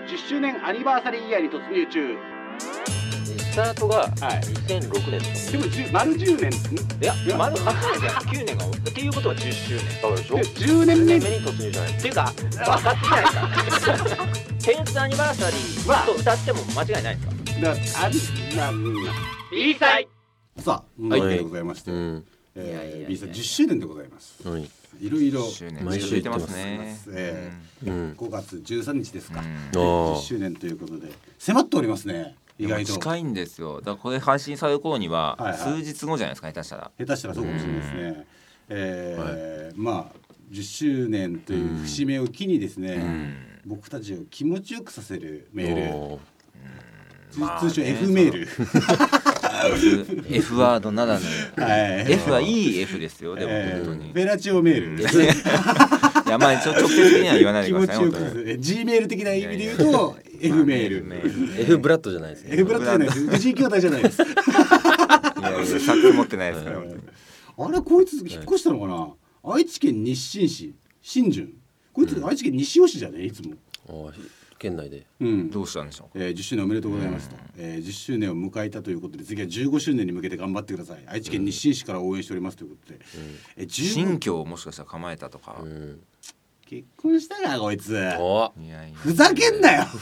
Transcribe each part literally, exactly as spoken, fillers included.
じゅっしゅうねんアニバーサリーイヤーに突入中。 スタートがにせんろくねんとか、 でもじゅう丸じゅうねん。いいや丸はちねんじゃんきゅうねんがっていうことはじゅっしゅうねんだからでしょ。 でじゅうねんめじゅうねんめに突入じゃないっていうか分かってないかテンスアニバーサリーと歌っても間違いないんですか。 だありなみんな B サイさあ、はい、わけでございまして、うんえー、いやいやいや B サイじゅっしゅうねんでございます、はい、いろいろ毎週言ってますね、 えーうん、ごがつじゅうさんにちですか、うん、じゅっしゅうねんということで迫っておりますね。意外と近いんですよ。だからこれ配信される頃には数日後じゃないですか、下手したら下手したらそうかもしれないですね、うんえーはい、まあじゅっしゅうねんという節目を機にですね、うん、僕たちを気持ちよくさせるメール、うんまあね、通称 F メール F ワードならぬ、はい、F はいい F ですよ。でも、 えー、 本当にフェラチオメールいやまあ直接的には言わないでください。 気持ちよく G メール的な意味で言うと F メール、まあ、 F ブラッドじゃないですね。 F ブラッドじゃないです。藤井兄弟じゃないですいやいやサック持ってないですから、 はい、あれこいつ引っ越したのかな、はい、愛知県日進市新順こいつ、うん、愛知県西尾市じゃねいつも県内で、 うん、どうしたんでしょう、 えー、じゅっしゅうねんおめでとうございますと、うんえー、じゅっしゅうねんを迎えたということで次はじゅうごしゅうねんに向けて頑張ってください。愛知県日進市から応援しておりますということで、うんえー、新居をもしかしたら構えたとか、うん、 結婚したかこいつ。おいやいやいやふざけんなよ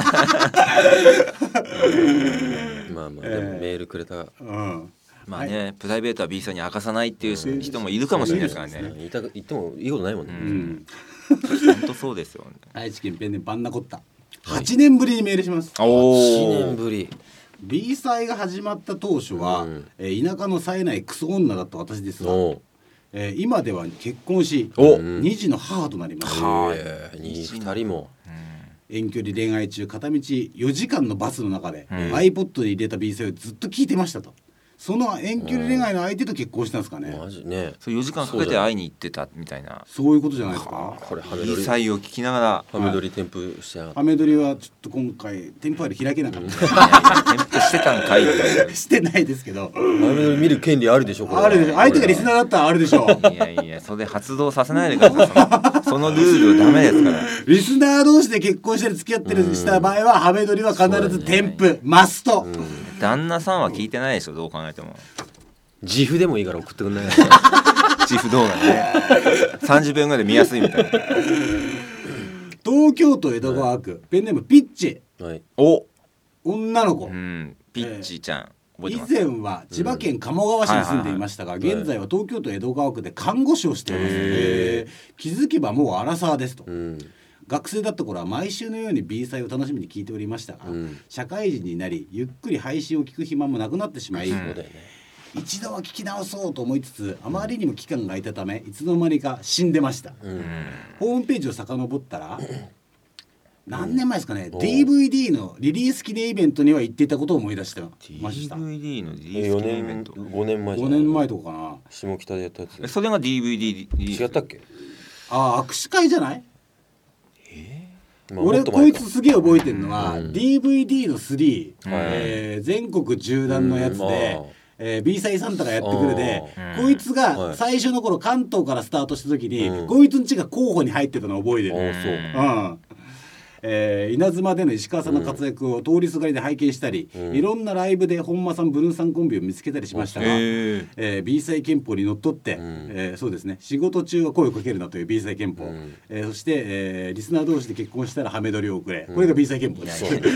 まあまあでもメールくれた、 うんまあね、はい、プライベートは B さんに明かさないっていう人もいるかもしれないですからね。 言いた言ってもいいことないもんね。 本当、うん、そうですよ、ね。 愛知県ペンネバンナコッタ、はちねんぶりにメールします。 はちねんぶり。 B 祭が始まった当初は、うん、えー、田舎の冴えないクソ女だった私ですが、えー、今では結婚しに児の母となりました。 ふたりも。 遠距離恋愛中片道よじかんのバスの中で、うん、iPod に入れた B 祭をずっと聞いてましたと。その遠距離恋愛の相手と結婚したんですかね。 マジね。 そうよじかんかけて会いに行ってたみたいな。 そういうことじゃないですか。 これハメ撮り。祭を聞きながらハメ撮り添付してなかった。 ハメ撮りはちょっと今回添付ファイル開けなかった。 添付してたんかい。 してないですけど。 ハメ撮り見る権利あるでしょ。 これあるでしょ。相手がリスナーだったらあるでしょ。 いやいやそれ発動させないでください。そのルールダメですから。 リスナー同士で結婚したり付き合ってるした場合はハメ撮りは必ず添付、マスト。 旦那さんは聞いてないでしょどう考えても。 自負でもいいから送ってくんない自負動画ねさんじゅっぷんぐらいで見やすいみたいな。 東京都江戸川区、はい、ペンネームピッチ、 はい、 お女の子、うん、 ピッチちゃん、 えー、以前は千葉県鴨川市に住んでいましたが、うん、現在は東京都江戸川区で看護師をしています、えー、気づけばもうアラサーですと、うん、学生だった頃は毎週のように B 祭を楽しみに聞いておりましたが、うん、社会人になりゆっくり配信を聞く暇もなくなってしまい、うん、一度は聞き直そうと思いつつあまりにも期間が空いたためいつの間にか死んでました、うん、ホームページを遡ったら、うん、何年前ですかね、うん、ディーブイディー のリリース記念イベントには行っていたことを思い出してました。 ディーブイディー のリリース記念イベントごねんまえじゃない。 ごねんまえとかかな。 下北でやったやつ。 それが ディーブイディー違ったっけ。 ああ握手会じゃない。 えーまあ、俺こいつすげえ覚えてるのは、うん、ディーブイディー のスリー、うんえー、全国縦断のやつで、うんえー、B 祭サンタがやってくるで、うん、こいつが最初の頃関東からスタートした時に、うん、こいつんちが候補に入ってたのを覚えてる、うんうんえー、稲妻での石川さんの活躍を通りすがりで拝見したり、うん、いろんなライブで本間さんブルーさんコンビを見つけたりしましたが、えー、B 祭憲法にのっとって、うんえー、そうですね仕事中は声をかけるなという B 祭憲法、うんえー、そして、えー、リスナー同士で結婚したらハメ撮りを送れ、うん、これが B 祭憲法です、うん、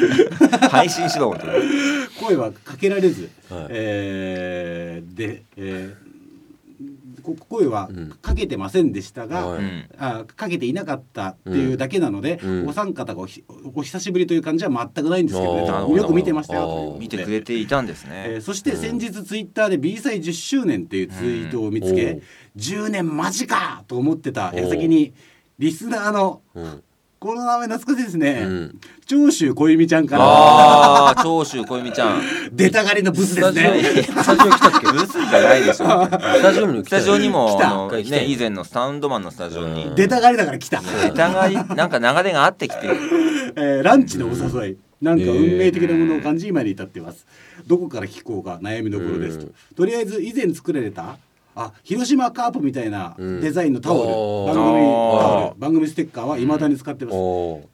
配信しろ声はかけられず、はいえー、で、えー声はかけてませんでしたが、うん、あかけていなかったっていうだけなので、うん、お三方が お, お久しぶりという感じは全くないんですけどね、よく見てましたよという見てくれていたんですね、 えー、そして先日ツイッターで B 祭じゅっしゅうねんっていうツイートを見つけ、うん、じゅうねんマジかと思ってた矢先にリスナーの、うんこの名前懐かしいですね、うん、長州小弓ちゃんからあー長州小弓ちゃん出たがりのブスですね。 スタジオ来たっけ。 ブスじゃないでしょスタジオにも来た、 スタジオにも来たあの、ね、以前のサウンドマンのスタジオに出たがりだから来た出たがりなんか流れがあってきてる、 えー、ランチのお誘いなんか運命的なものを感じ今に至っています、えー、どこから聞こうか悩みどころですと。とりあえず以前作られたあ広島カープみたいなデザインのタオル、うん、番組タオル番組ステッカーは未だに使ってます、うん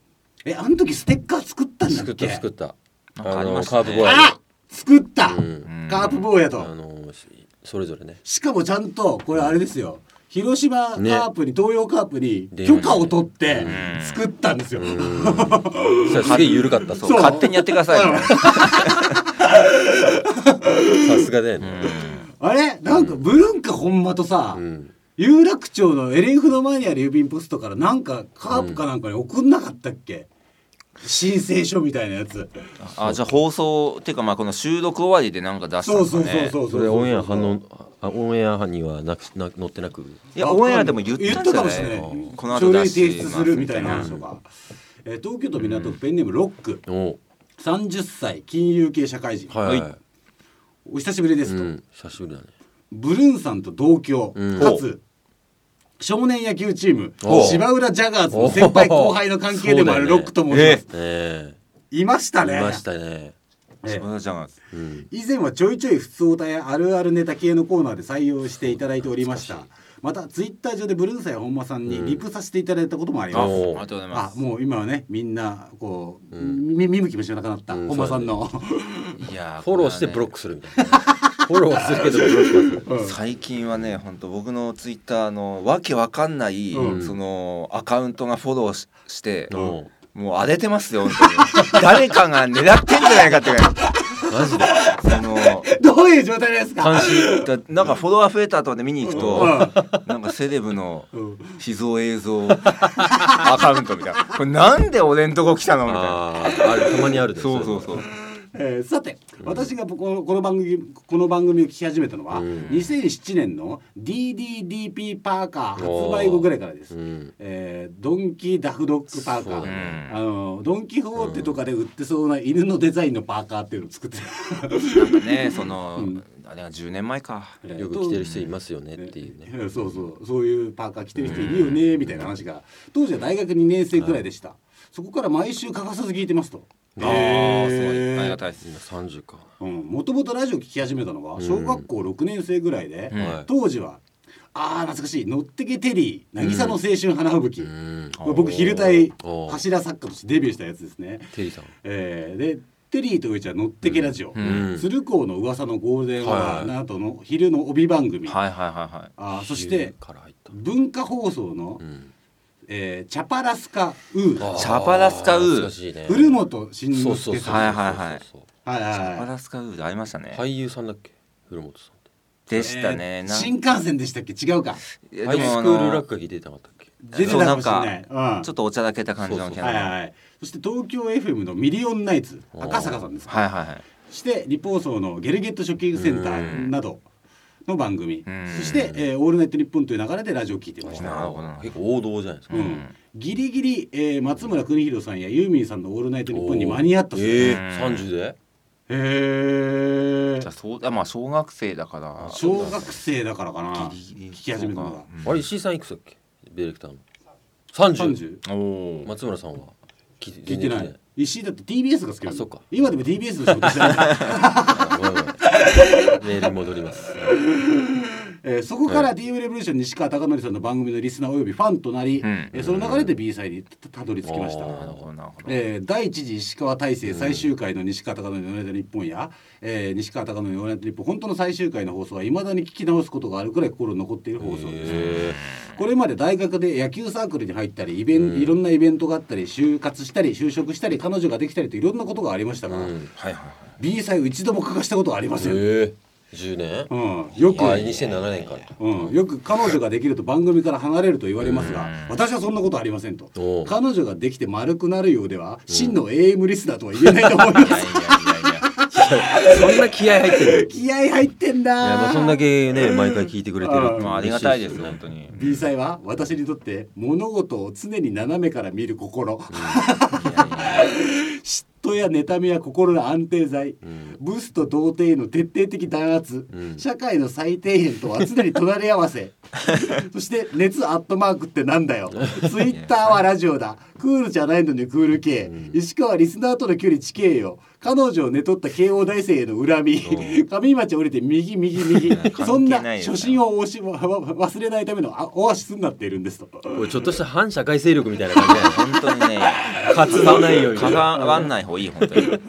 えあの時ステッカー作ったんだっけ。 作った作ったなんかありましたねカープボーイあ作った、 うん、 カープ坊やと、 あのそれぞれね。 しかもちゃんとこれあれですよ、広島カープに、ね、東洋カープに許可を取って作ったんですよ。 そすげえ緩かったそう勝手にやってくださいさすがだよね。 あれなんかブルンカ本間とさ、うん、有楽町のエレンフの前にある郵便ポストからなんかカープかなんかに送んなかったっけ、うん、申請書みたいなやつ。 あじゃあ放送っていうかまあこの収録終わりでなんか出したんですかね。 そうそうそうそうそう。 それオンエア反応あオンエアにはなくな載ってなく。 いやオンエアでも言ったんじゃない。 かもしれない。 この後出し書類提出するみたいな話とか。えー、東京都港区ペンネームロック、うん、さんじゅっさい金融系社会人、はいはい、お久しぶりですと、うん、 久しぶりだね。 ブルーンさんと同郷、うん、かつ少年野球チーム芝浦ジャガーズの先輩後輩の関係でもあるロックと申します、ねえー、いましたね。 いましたね。 芝浦ジャガーズ、 うん、以前はちょいちょい普通歌やあるあるネタ系のコーナーで採用していただいておりました。またツイッター上でブルーンさんや本間さんにリプさせていただいたこともあります、うん、ありがとうございます。あもう今はねみんなこう、うん、見向きもしなくなった、うん、本間さんの、 ね、いやフォローしてブロックするみたいなフォローはするけどブロックする、 うん、最近はね本当僕のツイッターのわけわかんない、うん、そのアカウントがフォロー し, して、うん、もう荒れてますよ本当に誰かが狙ってんじゃないかってぐらいマジでそのどういう状態ですか。 監視なんかフォロワー増えた後で見に行くと、うん、なんかセレブの秘蔵映像アカウントみたいなこれなんで俺んとこ来たのみたいな あ, あるたまにあるでそうそうそう、 えー、さて、うん、私がこの、この番組この番組を聞き始めたのは、うん、にせんななねんの ディーディーディーピー パーカー発売後ぐらいからです、うんえー、ドンキダフドッグパーカー、ね、あのドンキホーテとかで売ってそうな犬のデザインのパーカーっていうのを作ってなんかねその、うん、あれはじゅうねんまえかよく着てる人いますよねっていうね、 えー、そうそうそういうパーカー着てる人いるよねみたいな話が当時は大学にねん生くらいでした、はい、そこから毎週欠かさず聞いてますと。 ああすごいありがたいです。 さんじゅうか。 もともとラジオ聞き始めたのは小学校ろくねん生ぐらいで、うん、当時はあー懐かしいのってけテリー渚の青春花吹雪、うん、僕昼帯柱作家としてデビューしたやつですね。 テリーさん、 えー、でテリーとうちはのってけラジオ、うん、鶴光の噂のゴールデンはの後の昼の帯番組、 はいはいはいはい、 あそして文化放送の、うんえー、チャパラスカウーチャパラスカウー、 ね、古本慎之介さん、 はいはいはい、 はいはい、 チャパラスカウーでありましたね。 俳優さんだっけ古本さんでしたね、 えー、新幹線でしたっけ違うか。 ハイスクール落書き出てなかったっけ。 出てたかもしれない、 うん、ちょっとおちゃらけた感じのキャラ、 はいはい、そして東京 エフエム のミリオンナイツ赤坂さんですか、 はいはいはい、 そしてリポーソーのゲルゲットショッキングセンターなどの番組、そして、えー、オールナイトニッポンという流れでラジオを聞いてました。 結構王道じゃないですか、うん、 ギリギリ、えー、松村邦洋さんやユーミンさんのオールナイトニッポンに間に合ったそうです、えー、さんじでへえ。 じゃあそうだまあ小学生だから小学生だからかなギリギリ聞き始めたのが、 うん、あれ石井さんいくつだっけディレクターのさんじゅう。 さんじゅうお松村さんは聞いてない。石井だって ティービーエス が好きなの。 あ、そっか。 今でも ティービーエス の仕事してないメールに戻りますえー、そこから ティーブイ レボリューション西川貴教さんの番組のリスナーおよびファンとなり、うんえー、その流れで B サイにたどり着きました、えー、第一次石川大成最終回の西川貴教のオールナイトニッポンや、えー、西川貴教のオールナイトニッポン本当の最終回の放送はいまだに聞き直すことがあるくらい心に残っている放送です。これまで大学で野球サークルに入ったりイベン、うん、いろんなイベントがあったり就活したり就職したり彼女ができたりといろんなことがありましたが、うんはいはいはい、B サイを一度も欠かしたことはありません。 じゅうねん、 うん、よくにせんななねんから、 うん、よく彼女ができると番組から離れると言われますが、私はそんなことありませんと。彼女ができて丸くなるようでは真の エーエム リスナーとは言えないと思います。いやいやいやいやそんな気合入ってる気合入ってんだ。いや、まあ、そんだけね毎回聞いてくれてる、 まあ、ありがたいです、ね、本当に B サイは私にとって物事を常に斜めから見る心、うん、いやいや嫉妬や妬みや心の安定剤、うん、ブスと童貞への徹底的弾圧、うん、社会の最底辺とは常に隣り合わせそして熱アットマークってなんだよツイッターはラジオだクールじゃないのにクール系、うん、石川リスナーとの距離地形よ、彼女を寝取った慶応大生への恨み、上町降りて右右右そんな初心をし忘れないためのオアシスになっているんですと。 これちょっとした反社会勢力みたいな感じだよ本当にね活動ないように関わんない方がいい本当に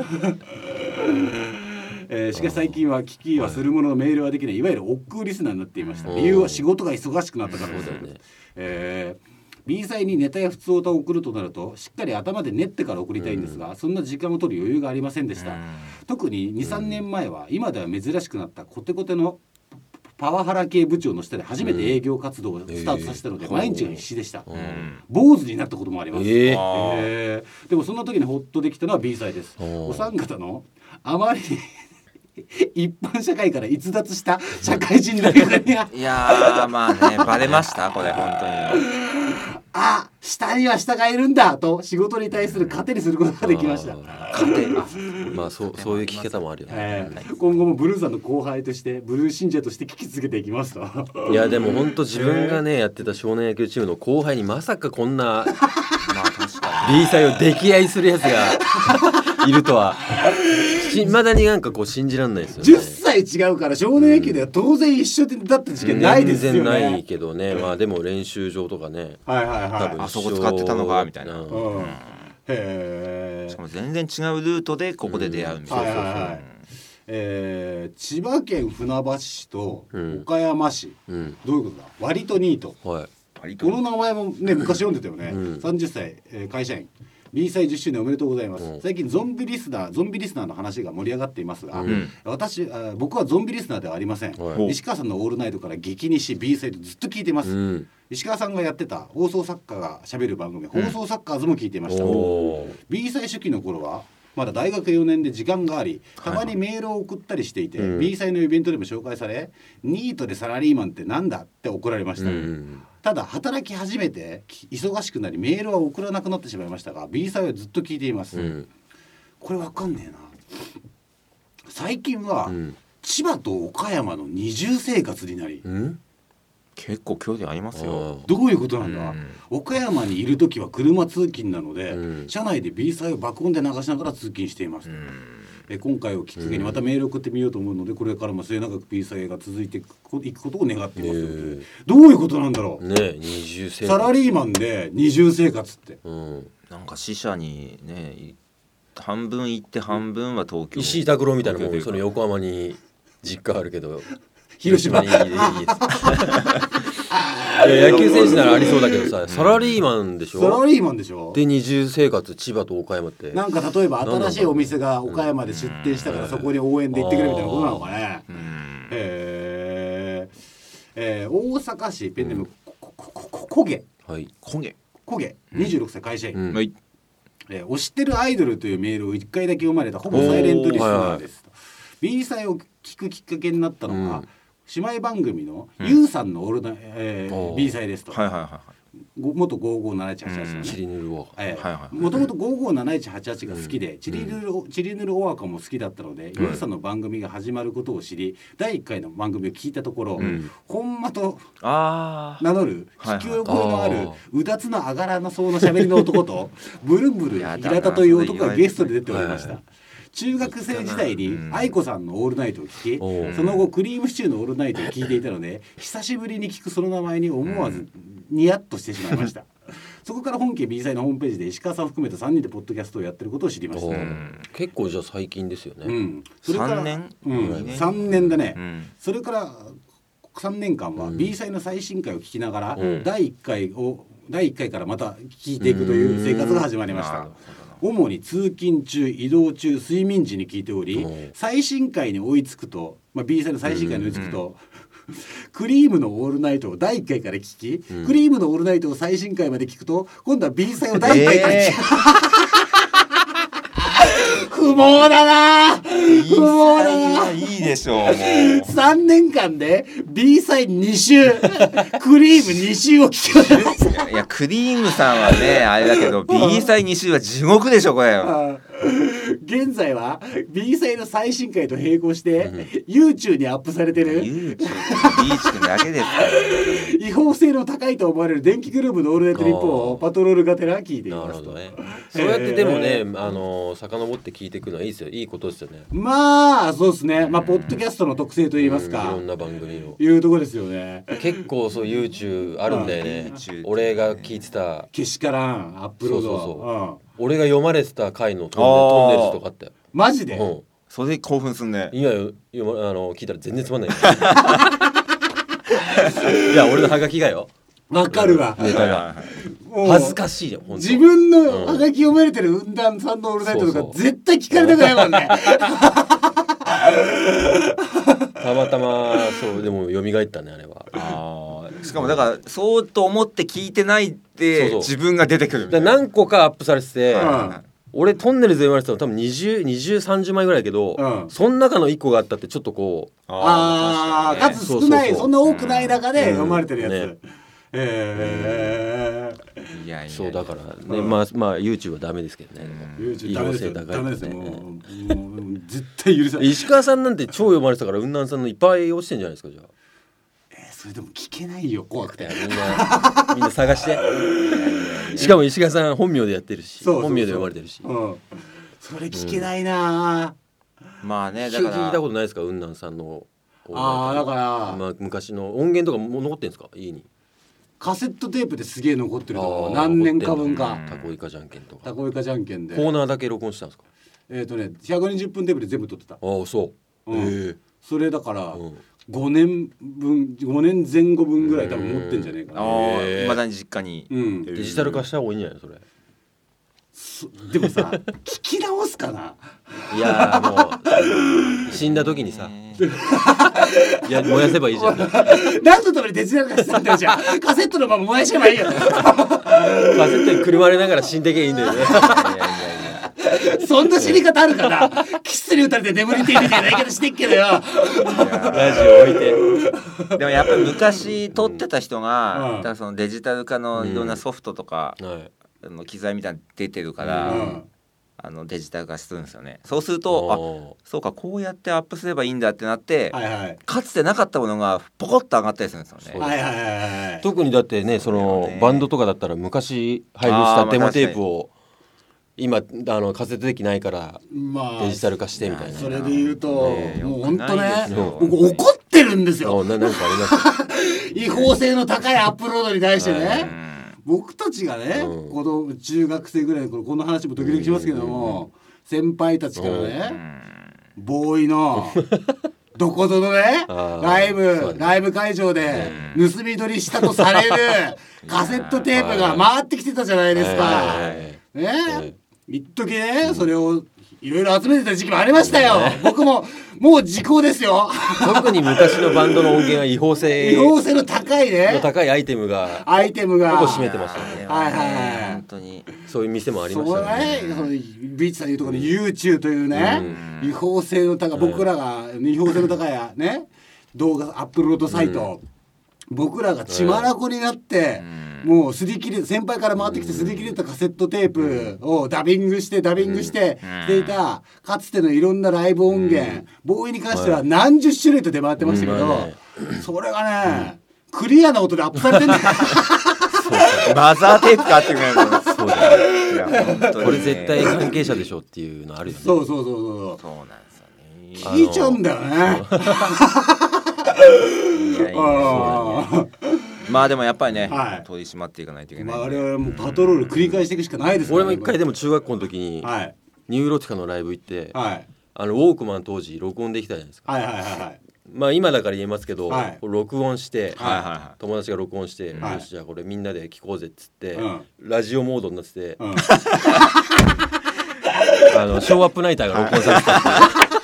えー、しかし最近は聞きはするもののメールはできない、いわゆる億劫リスナーになっていました。理由は仕事が忙しくなったからです、ねえー、B 祭にネタや普通歌を送るとなるとしっかり頭で練ってから送りたいんですが、そんな時間を取る余裕がありませんでした。特に にさんねんまえは今では珍しくなったコテコテのパワハラ系部長の下で初めて営業活動をスタートさせたので、うん、毎日が必死でした、うん、坊主になったこともあります、えーえー、でもそんな時にホッとできたのは B 祭です。お三方のあまり一般社会から逸脱した社会人ライブがいやーまあねバレましたこれ本当にあ、下には下がいるんだと仕事に対する糧にすることができました。 糧まあそうそういう聞き方もあるよね、 えー、今後もブルーさんの後輩としてブルー信者として聞き続けていきますと。 いやでも本当自分がね、えー、やってた少年野球チームの後輩にまさかこんなまあ確かに B 祭を溺愛するやつがいるとは未だになんかこう信じられないですよね。 じゅっさい違うから少年野球では当然一緒だった時間ないですよね。 全然ないけどね、まあでも練習場とかね、 はいはいはい、多分あそこ使ってたのかみたいな、うんうん、へしかも全然違うルートでここで出会うみたいな、うん、はいはいはい、 えー、千葉県船橋市と岡山市、うん、どういうことだ、割とニート、はい、この名前もね昔読んでたよね、うん、さんじゅっさい、えー、会社員B 祭じゅっしゅうねんおめでとうございます、うん、最近ゾンビリスナーゾンビリスナーの話が盛り上がっていますが、うん、私あ僕はゾンビリスナーではありません、はい、石川さんのオールナイトから激にし B 祭でずっと聞いています、うん、石川さんがやってた放送作家が喋る番組、うん、放送サッカーズも聞いていました、うん、B 祭初期の頃はまだ大学よねんで時間がありたまにメールを送ったりしていて、はい、B 祭のイベントでも紹介され、うん、ニートでサラリーマンってなんだって怒られました、うん、ただ働き始めて忙しくなりメールは送らなくなってしまいましたが B 祭はずっと聞いています、うん、これわかんねえな。最近は、うん、千葉と岡山の二重生活になり、うん、 結構距離ありますよ。 どういうことなんだ、うん、岡山にいるときは車通勤なので、うん、車内で B 祭を爆音で流しながら通勤しています、うん、え今回をきっかけにまたメールを送ってみようと思うので、これからも末永く B 祭が続いていくことを願っています、えー、どういうことなんだろう、 ね、二重生活サラリーマンで二重生活って、 うん、なんか死者にね半分行って半分は東京、 石井拓郎みたいなもん、その横浜に実家あるけど広島にいい野球選手ならありそうだけどさ、サラリーマンでしょ、 サラリーマンでしょで二重生活千葉と岡山ってなんか例えば新しいお店が岡山で出店したからそこに応援で行ってくれみたいなことなのかね。へえー、大阪市ペンネームこげこげこげにじゅうろくさい会社員、 うん、はいえー、推してるアイドルというメールをいっかいだけ読まれたほぼサイレントリスナーです、はいはい、B 祭を聞くきっかけになったのが、うん、姉妹番組の、うん、ゆうさんのオールナ、えー、B 祭ですと、 はいはいはいはい、 元ごーごーなないちはちはちのね、 チリヌルオアカ、もともとごーごーなないちはちはちが好きで、うん、チリヌル、チリヌルオアカも好きだったので、うん、ゆうさんの番組が始まることを知りだいいっかいの番組を聞いたところ、うん、本間と名乗る聞き覚えのあるうだつのあがらなそうな喋りの男とブルンブルン平田という男がゲストで出ておりました。中学生時代に愛子さんのオールナイトを聞き、うん、その後クリームシチューのオールナイトを聞いていたので久しぶりに聞くその名前に思わずニヤッとしてしまいました、うん、そこから本家 B 祭のホームページで石川さんを含めたさんにんでポッドキャストをやってることを知りました、うん、 結構じゃあ最近ですよね、 うん、それからさんねん、 うん、さんねんだね、うん、それからさんねんかんは B 祭の最新回を聞きながら、うん、だいいっかいをだいいっかいからまた聞いていくという生活が始まりました。主に通勤中移動中睡眠時に聞いており、最新回に追いつくと、まあ、B 祭の最新回に追いつくとクリームのオールナイトをだいいっかいから聞き、うん、クリームのオールナイトを最新回まで聞くと今度は B 祭をだいいっかいから聞き、えー、不毛だな不毛だないいでしょうもうさんねんかんで B 祭に週クリームに週を聞きました。 いやクリームさんはねあれだけど B 祭に週は地獄でしょこれ。 現在は B 祭の最新回と並行して YouTube にアップされてる YouTube ビーチ君だけですから違法性の高いと思われる電気グループのオールナイトニッポンをパトロールがてら聞いています。 なるほどね。そうやってでもね、えー、あの遡って聞いていくのはいいですよ。いいことですよね。 まあそうですね。まあポッドキャストの特性といいますか、 いろんな番組をいうところですよね。 結構そう YouTube あるんだよね。俺が聞いてたけしからんアップロード。 そうそうそう、うん、俺が読まれてた回のトンネルズとかあったよ。 マジで？ うん、それで興奮すんね。 今よあの聞いたら全然つまんない。いや俺のハガキがよ。 わかるわ。 ネタが恥ずかしいよ。 自分のハガキ読まれてる雲南さんのオールナイトとか、うん、絶対聞かれたくないもんね。 たまたまそうでも蘇ったねあれは。 あしかもだからそうと思って聞いてないって自分が出てくるみたいな。 何個かアップされてて、うん、俺トンネルズで言われてたの多分にじゅう、にじゅう、さんじゅうまいぐらいだけど、うん、その中のいっこがあったってちょっとこうああ数少ない、そんな多くない中で読まれてるやつ、うんねえー、いやいやそうだからね、うん、まあまあ YouTube はダメですけどね。 YouTube ダメですよ。ダメですよ。もう絶対許さない。 石川さんなんて超読まれてたから雲南さんのいっぱい落ちてんじゃないですかじゃあ。 えー、それでも聞けないよ怖くて。 みんなみんな探して。しかも石川さん本名でやってるし、そうそうそう本名で読まれてるし。うん、 それ聞けないな、 うん。まあねだから聞いたことないですか雲南さんの。 ああだから、 まあ、昔の音源とかも残ってんですか家に。 カセットテープですげえ残ってると何年か分か。 タコイカじゃんけんとか。 タコイカじゃんけんで。 コーナーだけ録音したんですか。 えっ、ー、とねひゃくにじゅっぷんテープで全部撮ってた。ああそう。うん、へえ。 それだから、うん、ごねんぶんごねんぜん後分ぐらい多分持ってんじゃねえかな。 ああまだに実家に、 うん、デジタル化した方がいいんじゃないそれ。 でもさ聞き直すかな。 いやもう死んだ時にさいや燃やせばいいじゃん。 何のためにデジタル化したんだよじゃあカセットのまま燃やせばいいよ。カセットにくるまれながら死んでけばいいんだよね。いやいやいやそんな死に方あるかな。キスに打たれて眠りてみたいな言い方してっけどよ。ラジオ置いて。 でもやっぱり昔撮ってた人が、うん、だからそのデジタル化のいろんなソフトとか、うんはいあの機材みたいなの出てるから、うん、あのデジタル化するんですよね。そうするとあそうかこうやってアップすればいいんだってなって、はいはい、かつてなかったものがポコッと上がったりするんですよね。 はいはいはいはい、 特にだってねそのねバンドとかだったら昔配布したデモテープを今あのカセットデッキないからデジタル化してみたいな、まあ、 それで言うと、ね、もう本当ね僕怒ってるんですよ。 ななんかあります違法性の高いアップロードに対してね、はい僕たちがね、うん、この中学生ぐらいの頃この話も時々しますけども、うん、先輩たちからね、うん、ボーイのどこぞのねライブライブ会場で盗み撮りしたとされるカセットテープが回ってきてたじゃないですか。ね一時ねそれをいろいろ集めてた時期もありましたよ。僕ももう時効ですよ。 特に昔のバンドの音源は違法性違法性の高いねの高いアイテムがアイテムが結構占めてましたね。 はいはいはい本当にそういう店もありましたね。 そうねビーチさんいうところに YouTube というね、うん、違法性の高い僕らが違法性の高いね動画アップロードサイト、うん、僕らが血まなこになって、うんもう擦り切れ先輩から回ってきて擦り切れたカセットテープをダビングしてダビングしてしていたかつてのいろんなライブ音源ボーイに関しては何十種類と出回ってましたけどそれがねクリアな音でアップされてんだよ。 マザーテープかっていうぐらいのそうだね。いや本当にねこれ絶対関係者でしょっていうのあるよね。 そうそうそうそうそうなんですよね。 聞いちゃうんだよね。 いやいやまあでもやっぱりね、はい、取り締まっていかないといけない、ね。 まあ、我々もパトロール繰り返していくしかないですから、 ね。俺も一回でも中学校の時に、はい、ニューロティカのライブ行って、はい、あのウォークマン当時録音できたじゃないですか。 はいはいはいはい、 まあ今だから言えますけど、はい、録音して、 はいはいはい、 友達が録音して、はい、よしじゃあこれみんなで聴こうぜっつって、うん、ラジオモードになってて、うん、あのショーアップナイターが録音されてたっていう。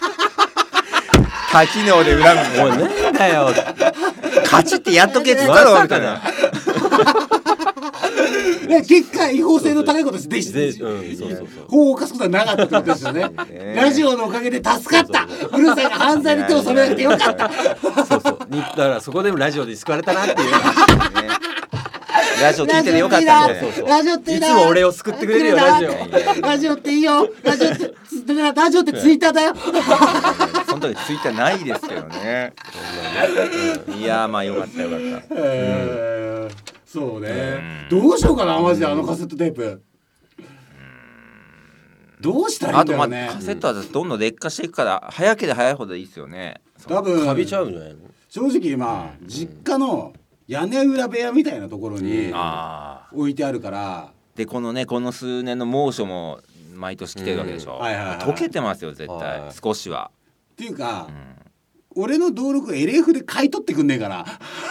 多機能で恨む。 もうなんだよ。 カチってやっとけっつったろみたいな。 結果違法性の高いことで法を犯すことはなかったってことですよね。ラジオのおかげで助かった。うるさいが犯罪に手を染めなくてよかった。 そうそう。だからそこでもラジオで救われたなっていう。 ラジオ聞いててよかったね。 ラジオっていいな。 いつも俺を救ってくれるよラジオ。 ラジオっていいよ。ラジオってラジオってツイッターだよ。 その時ツイッターないですけどね。いやまあよかったよかった。 そうね、どうしようかなマジであのカセットテープ。どうしたらいいんだろうね。 あとまあカセットはどんどん劣化していくから早ければ早いほどいいですよね。 多分カビちゃうんじゃないの。 正直今、うん、実家の屋根裏部屋みたいなところに置いてあるから、 うん、でこのねこの数年の猛暑も毎年来てるわけでしょ、うんはいはいはい、溶けてますよ絶対、はい、少しはっていうか、うん、俺の登録 エルエフ で買い取ってくんねえかな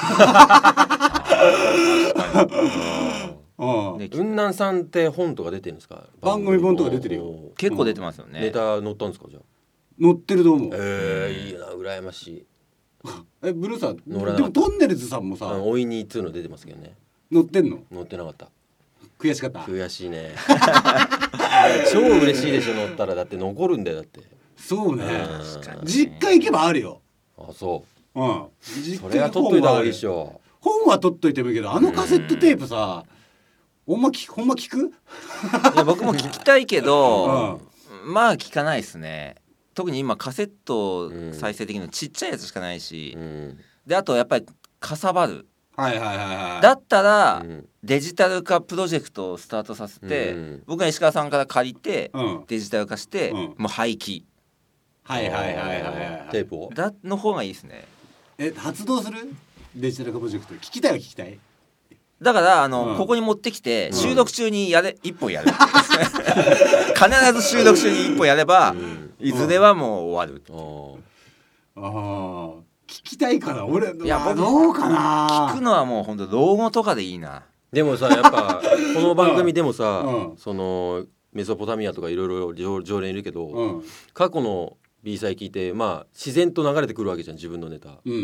雲南さんって本とか出てるんですか。 番組本とか出てるよ。 結構出てますよね、 うん、ネタ載ったんですか。じゃあ載ってると思う。 えー、いいな羨ましいえブルーさんでもトンネルズさんもさおいにっつうの出てますけどね。 載ってんの。 載ってなかった。 悔しかった。 悔しいね超嬉しいでしょ載ったら。だって残るんだよ。だってそうね、実家行けばあるよ。 あそう、 うん、 それは取っといた方がいいでしょ。 本は取っといてもいいけどあのカセットテープさほんま聞くほんま聞くいや僕も聞きたいけど、うん、まあ聞かないですね。特に今カセット再生できるのちっちゃいやつしかないし、うん、であとやっぱりかさばる、 はいはいはいはい、 だったら、うん、デジタル化プロジェクトをスタートさせて、うん、僕が石川さんから借りて、うん、デジタル化して、うん、もう廃棄、 はいはいはいはいはい、 テープをだの方がいいですね。 え発動するデジタル化プロジェクト聞きたいは聞きたい。 だからあの、うん、ここに持ってきて収録中にやれ、うん、一本やる必ず収録中に一本やれば、うん、いずれはもう終わる、うん、 ああ聞きたいかな俺。いや僕どうかな。聞くのはもう本当老後とかでいいな。 でもさやっぱこの番組でもさ、うん、そのメソポタミアとかいろいろ常連いるけど、うん、過去の B サイ聞いてまあ自然と流れてくるわけじゃん自分のネタ、うんうんうん、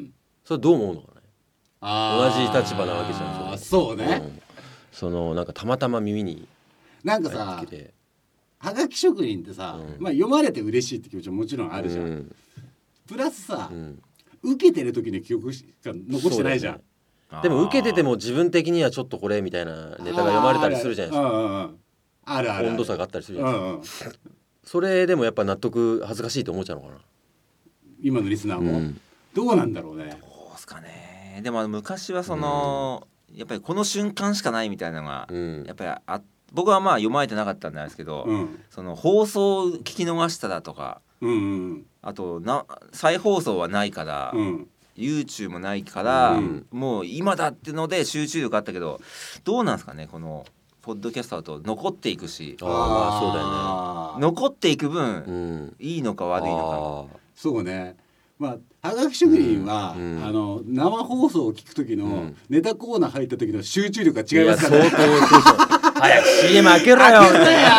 それどう思うのかね。同じ立場なわけじゃん。 あそうね、うん、 そのなんかたまたま耳になんかさはがき職人ってさ、うんまあ、読まれて嬉しいって気持ちももちろんあるじゃん、うん、プラスさ、うん、受けてる時の記憶しか残してないじゃん、ね、 でも受けてても自分的にはちょっとこれみたいなネタが読まれたりするじゃないですか。 あ, あ, あるある温度差があったりするじゃないですか、うんうん、それでもやっぱ納得恥ずかしいと思っちゃうのかな今のリスナーも、うん、どうなんだろうね。 どうすかね。でも昔はその、うん、やっぱりこの瞬間しかないみたいなのが、うん、やっぱりあ僕はまあ読まれてなかったんですけど、うん、その放送を聞き逃しただとか、うんうん、あとな再放送はないから、うん、YouTube もないから、うん、もう今だってので集中力あったけどどうなんですかねこのポッドキャストだと残っていくし、 ああそうだよね。残っていく分、うん、いいのか悪いのか。 そうね。まあはがき職人は、うんうん、あの生放送を聞く時の、うん、ネタコーナー入った時の集中力が違いますからね。相当早く シーエム 開けろよ。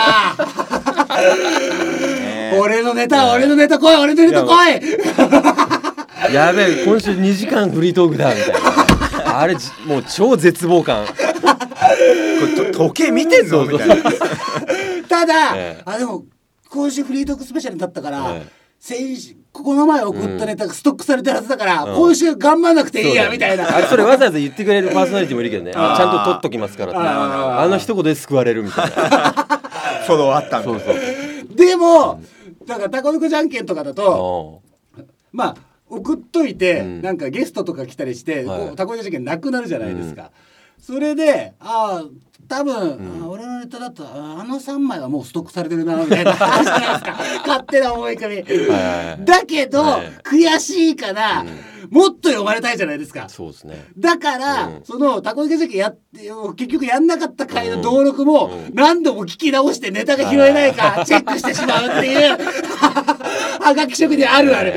俺のネタ俺のネタ来い俺のネタ来い。やべえ今週にじかんフリートークだみたいな。あれもう超絶望感。これ時計見てんのみたいな。 ただ、ええ、あでも今週フリートークスペシャルだったから。ええ先週ここの前送ったネタがストックされてるはずだから、うん、今週頑張んなくていいや、うん、みたいな。 あれそれわざわざ言ってくれるパーソナリティもいるけどねちゃんと取っときますからって あ, あの一言で救われるみたいなフォローあったんだ。そうそうでも、うん、だからタコミコじゃんけんとかだとまあ送っといて、うん、なんかゲストとか来たりして、はい、タコミコじゃんけんなくなるじゃないですか、うん、それでああ多分、うん、俺のネタだとあのさんまいはもうストックされてるなみたいな話じゃないですか勝手な思い込み、はい、だけど、はい、悔しいから、うん、もっと読まれたいじゃないですか。 そうですね。 だから、うん、そのタコミコじゃんけんやって結局やんなかった回の登録も、うん、何度も聞き直してネタが拾えないかチェックしてしまうっていうはがき職人あるある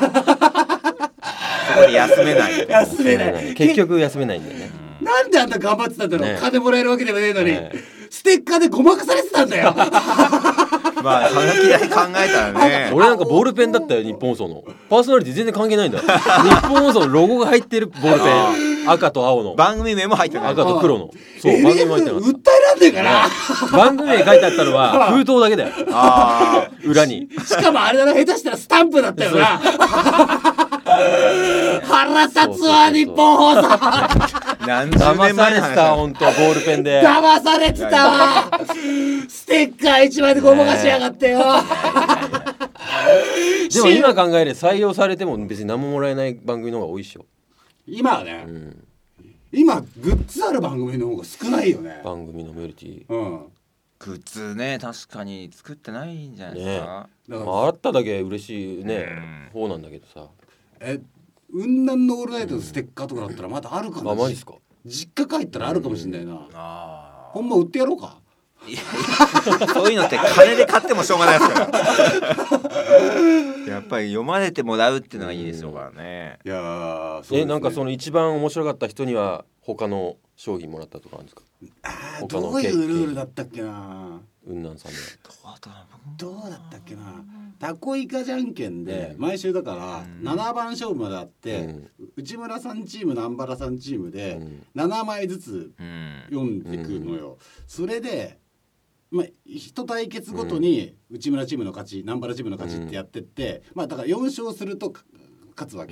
そこで休めない休めない結局休めないんだよね。 なんであんな頑張ってたんだろう、ね、金もらえるわけでもねえのに、ね、ステッカーでごまかされてたんだよまあはがきだけ考えたらね俺なんかボールペンだったよ日本放送のパーソナリティ全然関係ないんだ日本放送のロゴが入ってるボールペン赤と青の番組名も入ってる赤と黒のそう、番組も入ってる訴えらんねえかな番組名書いてあったのは封筒だけだよあ裏にしかもあれだな下手したらスタンプだったよな腹立つわ日本放送何十年前の話騙されてた本当ボールペンで騙されてたわステッカー一枚でごまかしやがってよでも今考えれ採用されても別に何ももらえない番組の方が多いっしょ今はね、うん、 今グッズある番組の方が少ないよね。 番組のメルティー、 うん、 グッズね確かに作ってないんじゃないですか、 ね、だから、まあ、あっただけ嬉しいね、方なんだけどさ。 え雲南のオールナイトのステッカーとかだったらまだあるかも。 あ、マジっすか。実家帰ったらあるかもしれないな、うん、 あほんま売ってやろうか。 いやそういうのって金で買ってもしょうがないですからやっぱり読まれてもらうっていうのがいいでしょうからね。 いやー、そうですね。 ね。 え、なんかその一番面白かった人には他の商品もらったとかあるんですか。 あどういうルールだったっけな。 雲南さんでどうだったっけな。タコイカじゃんけんで毎週だからななばん勝負まであって、うん、内村さんチーム南原さんチームでななまいずつ読んでくるのよ、うん、それでまあ、一対決ごとに内村チームの勝ち、うん、南原チームの勝ちってやってって、うん、まあだからよん勝すると勝つわけ、うん、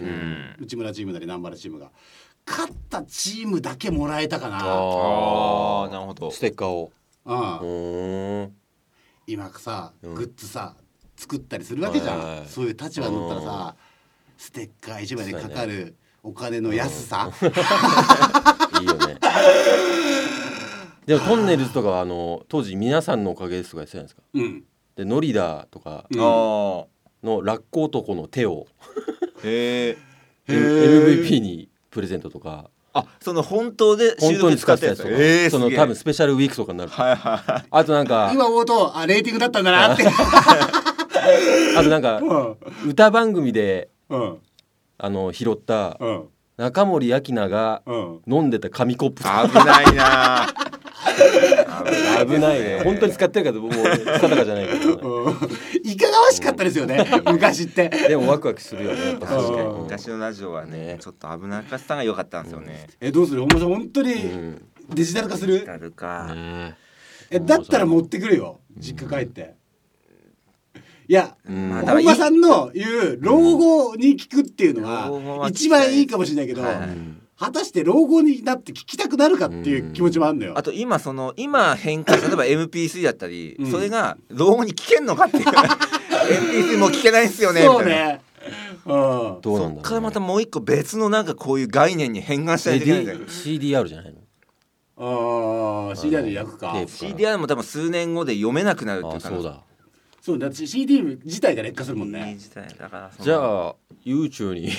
内村チームなり南原チームが勝ったチームだけもらえたかな。 ああ、なるほど。 ステッカーを、 うん、今さ、うん、グッズさ作ったりするわけじゃん、はい、そういう立場になったらさ、ステッカーいちまいでかかるお金の安さ、 いいよね。でもトンネルズとかはあの当時皆さんのおかげですとかやってたじゃないですか、うん、でノリダーとかのラッコ男の手をへー エムブイピー にプレゼントとか、 あ、その本当で本当に使ったやつとか、えー、その多分スペシャルウィークとかになる、はいはい、あとなんか今思うとあレーティングだったんだなってあとなんか、うん、歌番組で、うん、あの拾った、うん、中森明菜が飲んでた紙コップ、 危ないな危ないね。本当に使ってるかともう使ったかじゃないけど、 うん、いかがわしかったですよね、うん、昔ってでもワクワクするよね、やっぱ確かに昔のラジオはねちょっと危なかったが良かったんですよね、 うん、えどうする本間さん本当にデジタル化する、 デジタル化、 ね、えだったら持ってくるよ実家帰って、うん、いや、うん、本間さんの言う老後に聞くっていうのは一番いいかもしれないけど、はい、果たして老後になって聞きたくなるかっていう気持ちもあるんだよ。 あと今その今変化例えば エムピースリー だったり、うん、それが老後に聞けんのかっていうエムピースリー も聞けないんですよねみたいな。そうね、 うん、どうなんだろうね。 そっからまたもう一個別のなんかこういう概念に変換したいといけないんだよ。 シーディーアール じゃないの。 ああ シーディーアール で焼くか。 シーディーアール も多分数年後で読めなくなるっていうか。 そうだそうだって シーディー 自体が劣化するもんね。 自体だからじゃあ YouTube に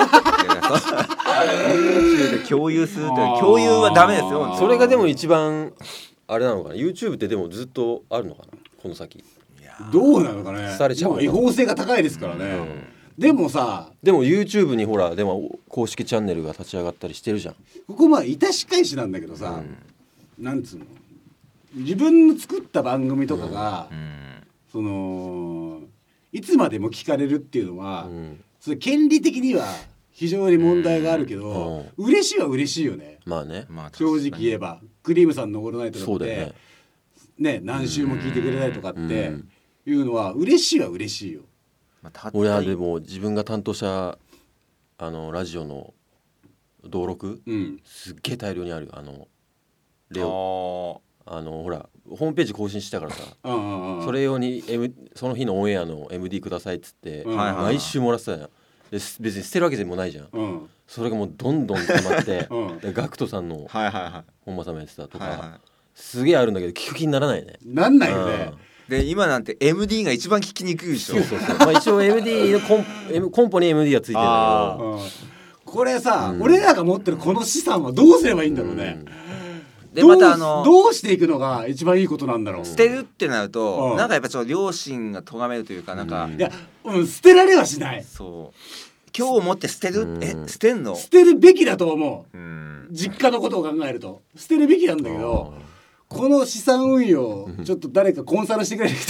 YouTube で共有するって共有はダメですよ。 それがでも一番あれなのかな。 YouTube ってでもずっとあるのかなこの先。 どうなのかね。今違法性が高いですからね、うん、でもさでも YouTube にほらでも公式チャンネルが立ち上がったりしてるじゃん。 ここまあ致し返しなんだけどさ、うん、なんつうの自分の作った番組とかが、うんうん、そのいつまでも聞かれるっていうのは、うん、それ権利的には非常に問題があるけど、うん、嬉しいは嬉しいよね。 まあね、 正直言えばクリームさんのオールナイトだってね、ね何週も聞いてくれたりとかっていうのは嬉しいは嬉しいよ。 まあ、俺はでも自分が担当したあのラジオの登録、うん、すっげえ大量にある。あのレオあのほらホームページ更新したからさそれ用に、M、その日のオンエアの エムディー くださいっつって、うん、毎週もらってたじゃん。で別に捨てるわけでもないじゃん、うん、それがもうどんどん溜まって、うん、でガクトさんの本間さんもやってたとか、はいはい、すげえあるんだけど聞く気にならないね。 なんないよね、 うん、で今なんて エムディー が一番聞きにくいでしょ。 そうそうそう、まあ、一応 エムディー のコン, コンポに エムディー がついてるんだけど、うん、 これさ、うん、俺らが持ってるこの資産はどうすればいいんだろうね、うんでまたあのどうしていくのが一番いいことなんだろう。 捨てるってなると、うん、なんかやっぱちょっと良心が咎めるというかなんか、うん、 いや、うん、捨てられはしない。 そう今日をもって捨てる、うん、え捨てんの捨てるべきだと思う、うん、実家のことを考えると捨てるべきなんだけど、この資産運用ちょっと誰かコンサルしてくれる人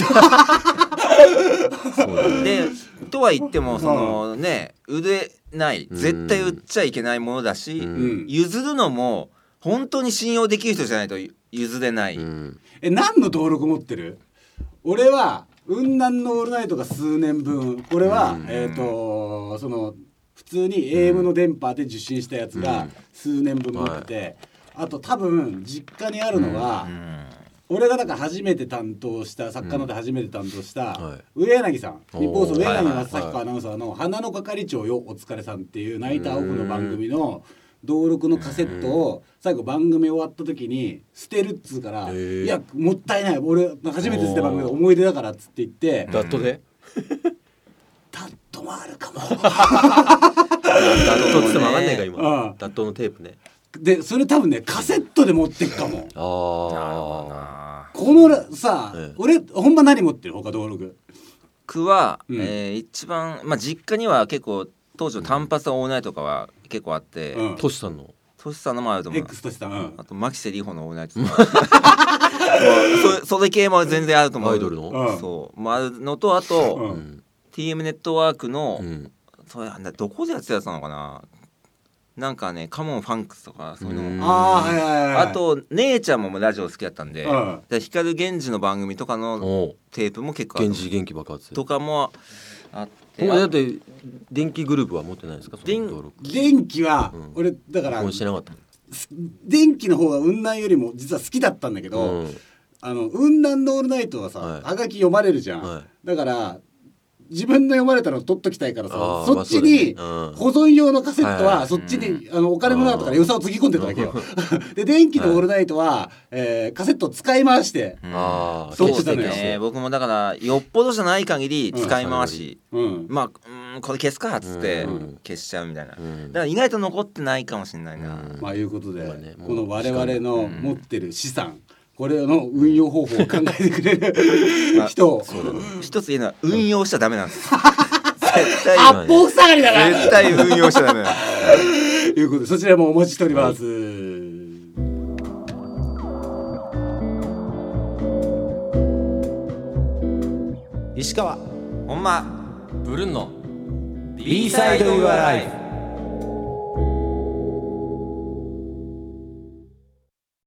そうでとは言ってもそのね売れない絶対売っちゃいけないものだし、うん、譲るのも本当に信用できる人じゃないと譲れない、うん、 え何の登録持ってる？俺は雲南のオールナイトが数年分これは、うん、えーとその普通に エーエム の電波で受信したやつが数年分持ってて、うん、あと多分実家にあるのは、うん、俺がだから初めて担当した作家ので初めて担当した、うんはい、上柳さん日本放送上柳正彦アナウンサーの花の係長よお疲れさんっていうナイターオフの番組の登録のカセットを最後番組終わった時に捨てるっつうから、いやもったいない、俺初めて捨てた番組で思い出だからっつって言って、 ダットでダットもあるかもダットっつっても分かんないか今、うん、ダットのテープね。 でそれ多分ねカセットで持ってくかも。 ああこのさ、ええ、俺ほんま何持ってる他登録。 僕は、うんえー、一番、まあ、実家には結構当時の単発オールナイトとかは結構あって、 うん、トシさんのトシさんのもあると思う。 X トシさん、うん、 あと牧瀬里穂のオールナイトそ, それ系も全然あると思う。 アイドルの、 うん、そうもあるのとあと、うん、ティーエム ネットワークの、うん、それどこでやってたやつなのかな、なんかねカモンファンクスとかそういうの、 あ、はいはいはい、 あと姉ちゃんもラジオ好きだったんで、うん、で光源氏の番組とかのテープも結構ある。 源氏元気爆発とかもあって、 だって電気グループは持ってないですか。その登録電気は、うん、俺だからしてなかった。 電気の方が雲南よりも実は好きだったんだけど、うん、あの雲南のオールナイトはさ、はい、はがき読まれるじゃん、はい、だから自分の読まれたの取っときたいからさ、そっちに保存用のカセットはそっちにあのお金もらったから良さをつぎ込んでたわけよで電気のオールナイトは、えー、カセットを使い回して、 うん、あそうですね。僕もだからよっぽどじゃない限り使い回し、うん、まあうんこれ消すかっつって消しちゃうみたいな、うん、だから意外と残ってないかもしれないな、 うん、まあいうことで、ね、この我々の持ってる資産、これの運用方法を考えてくれる人を、 まあね、一つ言うのは運用しちゃダメなんです絶対八方塞がりだな絶対運用しちゃダメなんですということでそちらもお待ちしております、はい、石川ほんまブルンの B サイド Your Life。